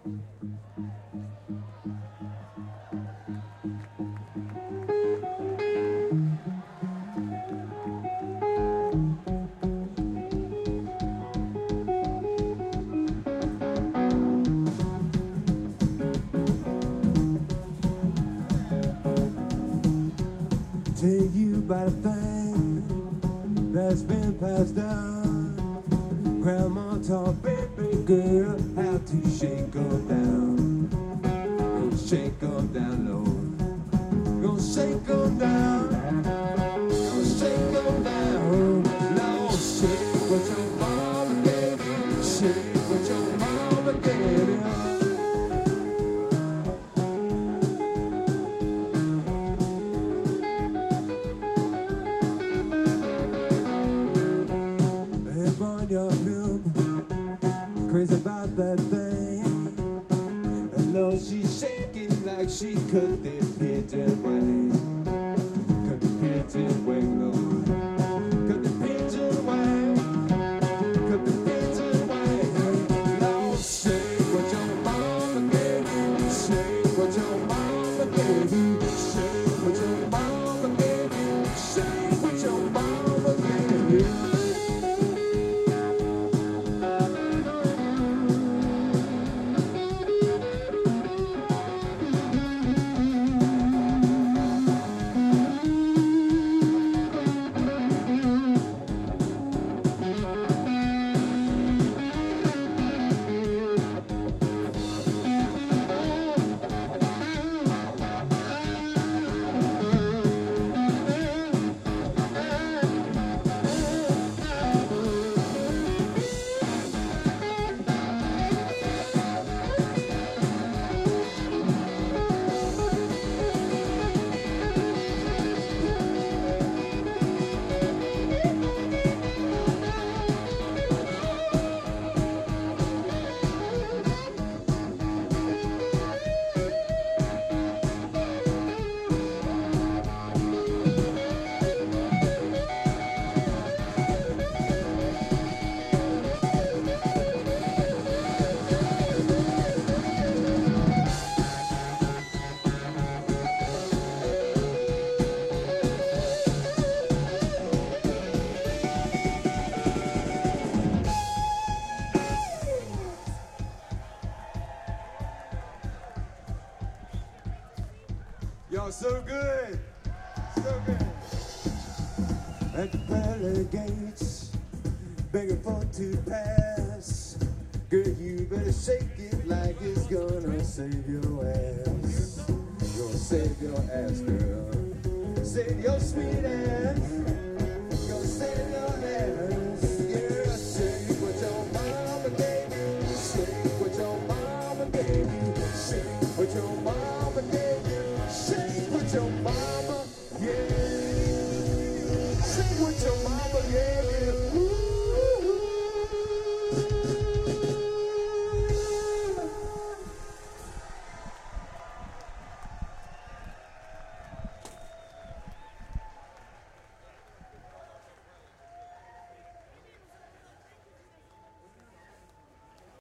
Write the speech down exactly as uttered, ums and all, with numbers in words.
Tell you about a thing that's been passed down. Grandma taught baby girl how to shake 'em down. Gonna shake 'em down low. Gonna shake 'em down. Gonna shake 'em down. Now shake what your mama gave you. Shake what your mama gave you. Crazy about that thing. I know she's shaking like she cut the pigeon wing. Cut the pigeon wing, Lord. Cut the pigeon wing. Cut the pigeon wing. Lord, shake what your mama gave you. Shake what your mama gave you. Shake what your mama gave you. Shake what your mama gave you. Y'all so good, so good. At the pearly gates, begging for to pass. Girl, you better shake it like it's gonna save your ass. Gonna save your ass, girl. Save your sweet ass. Gonna save your ass. Yeah.